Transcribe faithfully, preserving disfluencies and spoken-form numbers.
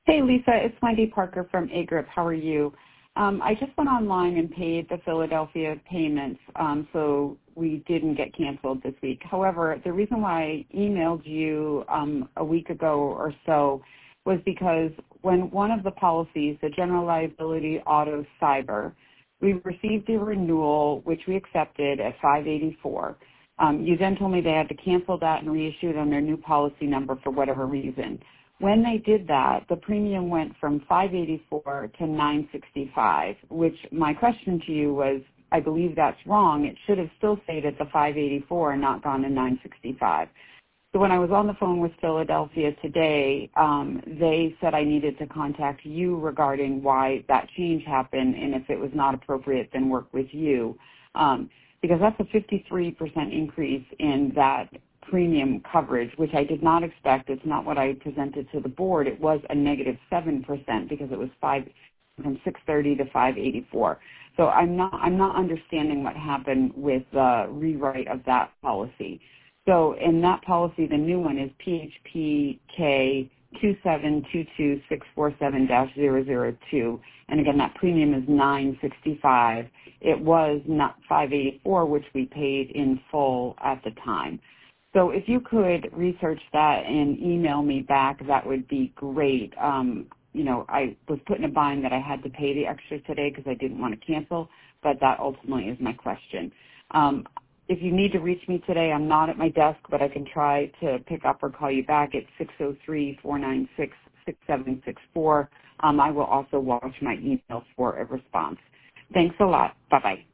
Hey, Lisa, it's Wendy Parker from A Grip. How are you? Um, I just went online and paid the Philadelphia payments, um, so we didn't get canceled this week. However, the reason why I emailed you um, a week ago or so was because when one of the policies, the general liability auto cyber, we received a renewal, which we accepted at five eighty-four. Um, you then told me they had to cancel that and reissue it on their new policy number for whatever reason. When they did that, the premium went from five eighty-four to nine sixty-five, which my question to you was, I believe that's wrong. It should have still stayed at the five eighty-four and not gone to nine sixty-five. So when I was on the phone with Philadelphia today, um, they said I needed to contact you regarding why that change happened, and if it was not appropriate, then work with you. Um, because that's a fifty-three percent increase in that premium coverage, which I did not expect. It's not what I presented to the board. It was a negative seven percent because it was five from six thirty to five eighty-four. So I'm not I'm not understanding what happened with the rewrite of that policy. So in that policy, the new one is P H P K two seven two two six four seven dash zero zero two, and again that premium is nine sixty-five. It was not five eighty-four, which we paid in full at the time. So if you could research that and email me back, that would be great. Um, you know, I was put in a bind that I had to pay the extra today because I didn't want to cancel, but that ultimately is my question. Um, if you need to reach me today, I'm not at my desk, but I can try to pick up or call you back at six oh three, four nine six, six seven six four. Um, I will also watch my email for a response. Thanks a lot. Bye-bye.